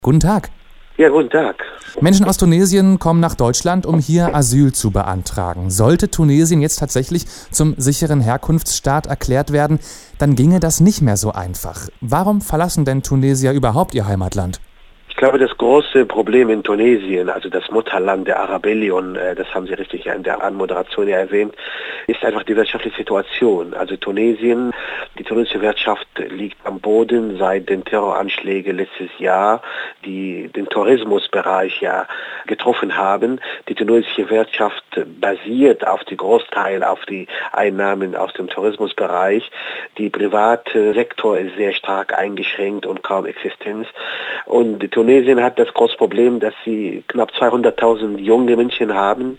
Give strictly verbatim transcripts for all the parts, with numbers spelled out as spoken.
Guten Tag. Ja, guten Tag. Menschen aus Tunesien kommen nach Deutschland, um hier Asyl zu beantragen. Sollte Tunesien jetzt tatsächlich zum sicheren Herkunftsstaat erklärt werden, dann ginge das nicht mehr so einfach. Warum verlassen denn Tunesier überhaupt ihr Heimatland? Ich glaube, das große Problem in Tunesien, also das Mutterland der Arabellion, das haben Sie richtig in der Anmoderation ja erwähnt, ist einfach die wirtschaftliche Situation. Also Tunesien, die tunesische Wirtschaft liegt am Boden seit den Terroranschlägen letztes Jahr, die den Tourismusbereich ja getroffen haben. Die tunesische Wirtschaft basiert auf die Großteil auf die Einnahmen aus dem Tourismusbereich. Die private Sektor ist sehr stark eingeschränkt und kaum Existenz. Und die Tunesien hat das große Problem, dass sie knapp zweihunderttausend junge Menschen haben,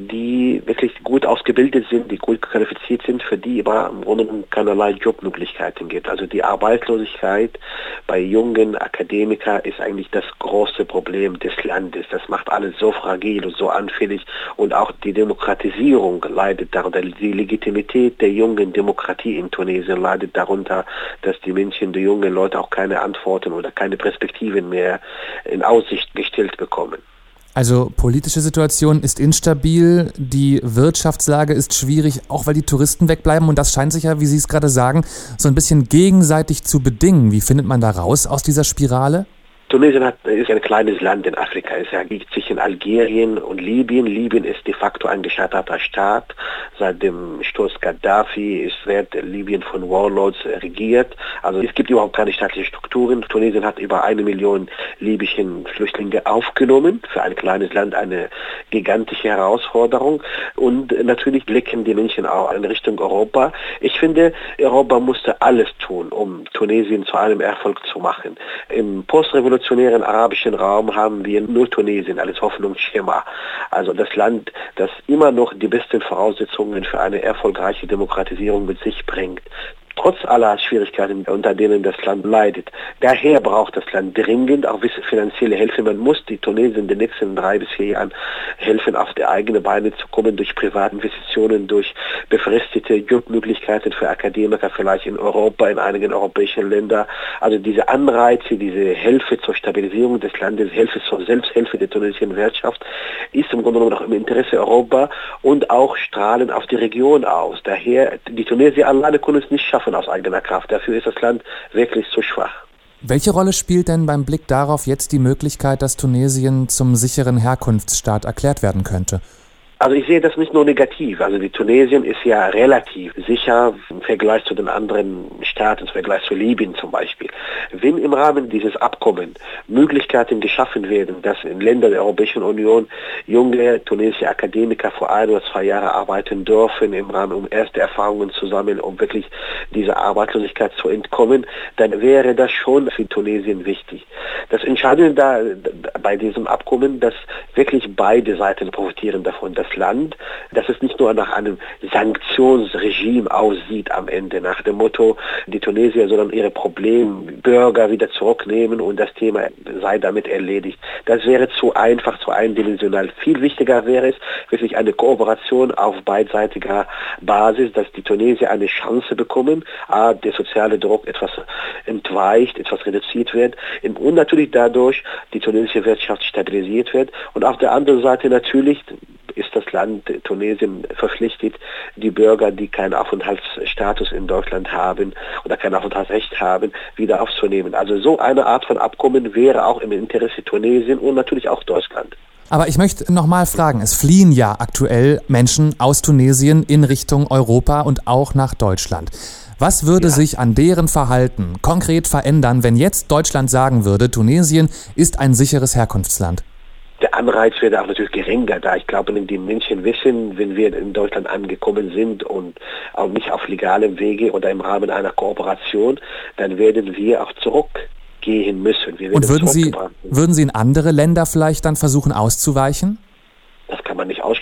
die wirklich gut ausgebildet sind, die gut qualifiziert sind, für die aber im Grunde keinerlei Jobmöglichkeiten gibt. Also die Arbeitslosigkeit bei jungen Akademikern ist eigentlich das große Problem des Landes. Das macht alles so fragil und so anfällig und auch die Demokratisierung leidet darunter. Die Legitimität der jungen Demokratie in Tunesien leidet darunter, dass die Menschen, die jungen Leute auch keine Antworten oder keine Perspektiven mehr in Aussicht gestellt bekommen. Also politische Situation ist instabil, die Wirtschaftslage ist schwierig, auch weil die Touristen wegbleiben und das scheint sich ja, wie Sie es gerade sagen, so ein bisschen gegenseitig zu bedingen. Wie findet man da raus aus dieser Spirale? Tunesien hat, ist ein kleines Land in Afrika. Es liegt zwischen Algerien und Libyen. Libyen ist de facto ein gescheiterter Staat. Seit dem Sturz Gaddafi ist, wird Libyen von Warlords regiert. Also es gibt überhaupt keine staatlichen Strukturen. Tunesien hat über eine Million libyschen Flüchtlinge aufgenommen. Für ein kleines Land eine gigantische Herausforderung. Und natürlich blicken die Menschen auch in Richtung Europa. Ich finde, Europa musste alles tun, um Tunesien zu einem Erfolg zu machen. Im postrevolutionären revolutionären arabischen Raum haben wir nur Tunesien als Hoffnungsschimmer. Also das Land, das immer noch die besten Voraussetzungen für eine erfolgreiche Demokratisierung mit sich bringt. Trotz aller Schwierigkeiten, unter denen das Land leidet. Daher braucht das Land dringend auch finanzielle Hilfe. Man muss die Tunesien in den nächsten drei bis vier Jahren helfen, auf die eigenen Beine zu kommen, durch Privatinvestitionen, durch befristete Jobmöglichkeiten für Akademiker, vielleicht in Europa, in einigen europäischen Ländern. Also diese Anreize, diese Hilfe zur Stabilisierung des Landes, Hilfe zur Selbsthilfe der tunesischen Wirtschaft, ist im Grunde genommen auch im Interesse Europa und auch strahlen auf die Region aus. Daher, die Tunesier alleine können es nicht schaffen aus eigener Kraft. Dafür ist das Land wirklich zu schwach. Welche Rolle spielt denn beim Blick darauf jetzt die Möglichkeit, dass Tunesien zum sicheren Herkunftsstaat erklärt werden könnte? Also ich sehe das nicht nur negativ. Also die Tunesien ist ja relativ sicher im Vergleich zu den anderen Staaten, im Vergleich zu Libyen zum Beispiel. Wenn im Rahmen dieses Abkommens Möglichkeiten geschaffen werden, dass in Ländern der Europäischen Union junge tunesische Akademiker vor ein oder zwei Jahren arbeiten dürfen, im Rahmen, um erste Erfahrungen zu sammeln, um wirklich dieser Arbeitslosigkeit zu entkommen, dann wäre das schon für Tunesien wichtig. Das Entscheidende da, bei diesem Abkommen, dass wirklich beide Seiten profitieren davon. Das Land, dass es nicht nur nach einem Sanktionsregime aussieht am Ende, nach dem Motto, die Tunesier sollen ihre Problembürger wieder zurücknehmen und das Thema sei damit erledigt. Das wäre zu einfach, zu eindimensional. Viel wichtiger wäre es, wirklich eine Kooperation auf beidseitiger Basis, dass die Tunesier eine Chance bekommen, a, der soziale Druck etwas entweicht, etwas reduziert wird und natürlich dadurch die tunesische Wirtschaft stabilisiert wird und auf der anderen Seite natürlich ist das Land Tunesien verpflichtet, die Bürger, die keinen Aufenthaltsstatus in Deutschland haben oder kein Aufenthaltsrecht haben, wieder aufzunehmen. Also so eine Art von Abkommen wäre auch im Interesse Tunesien und natürlich auch Deutschland. Aber ich möchte nochmal fragen, es fliehen ja aktuell Menschen aus Tunesien in Richtung Europa und auch nach Deutschland. Was würde ja. sich an deren Verhalten konkret verändern, wenn jetzt Deutschland sagen würde, Tunesien ist ein sicheres Herkunftsland? Der Anreiz wäre auch natürlich geringer, da ich glaube, wenn die Menschen wissen, wenn wir in Deutschland angekommen sind und auch nicht auf legalem Wege oder im Rahmen einer Kooperation, dann werden wir auch zurückgehen müssen. Wir und würden Sie, würden Sie in andere Länder vielleicht dann versuchen auszuweichen? Das kann man nicht ausschließen. Wie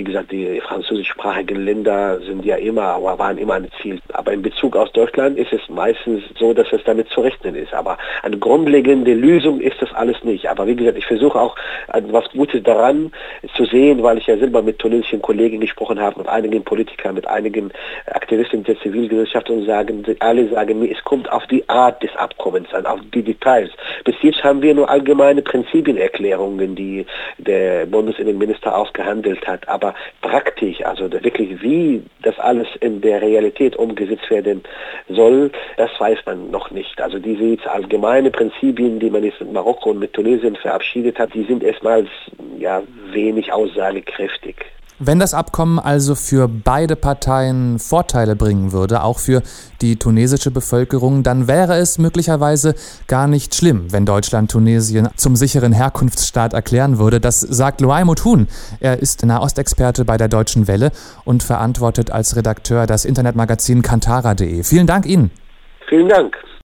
gesagt, die französischsprachigen Länder sind ja immer, aber waren immer ein Ziel. Aber in Bezug auf Deutschland ist es meistens so, dass es damit zu rechnen ist. Aber eine grundlegende Lösung ist das alles nicht. Aber wie gesagt, ich versuche auch etwas Gutes daran zu sehen, weil ich ja selber mit tunesischen Kollegen gesprochen habe, mit einigen Politikern, mit einigen Aktivisten der Zivilgesellschaft und sagen, alle sagen mir, es kommt auf die Art des Abkommens an, auf die Details. Bis jetzt haben wir nur allgemeine Prinzipienerklärungen, die der Bundesinnenminister ausgehandelt hat. Aber praktisch, also wirklich, wie das alles in der Realität umgesetzt werden soll, das weiß man noch nicht. Also diese allgemeine Prinzipien, die man jetzt mit Marokko und mit Tunesien verabschiedet hat, die sind erstmals ja wenig aussagekräftig. Wenn das Abkommen also für beide Parteien Vorteile bringen würde, auch für die tunesische Bevölkerung, dann wäre es möglicherweise gar nicht schlimm, wenn Deutschland Tunesien zum sicheren Herkunftsstaat erklären würde. Das sagt Louaimou Toune. Er ist Nahostexperte bei der Deutschen Welle und verantwortet als Redakteur das Internetmagazin Kantara punkt de. Vielen Dank Ihnen. Vielen Dank.